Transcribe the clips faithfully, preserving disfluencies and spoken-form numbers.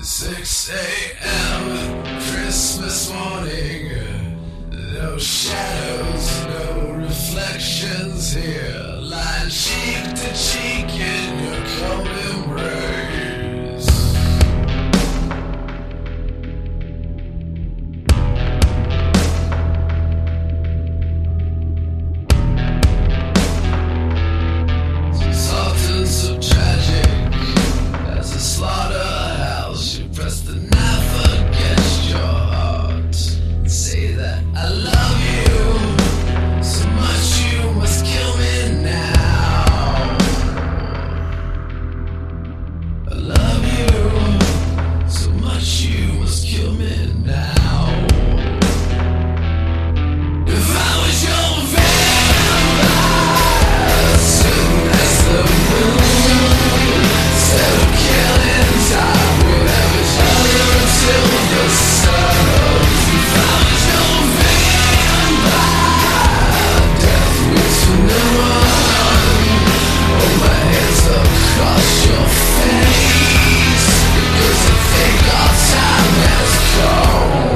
six a.m. Christmas morning. No shadows, no reflections here. Lying cheek to cheek in your cold embrace. Sultans of tragic as a slaughterhouse. You press the knife against your heart and say that I love you so much you must kill me now. I love you so much you must kill me now. If I was your vampire, soon as the moon, instead of killing time, we'd have each other until the sun. If I was your vampire, death weeps for no one. Hold my hands across your face, because I think our time has come.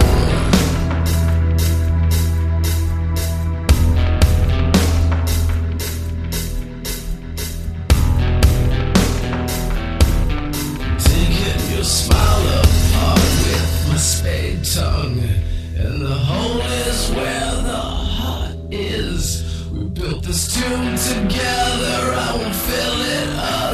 Taking your smile apart with my spade tongue, and the hole is where the heart is. We built this tomb together, I won't fill it up.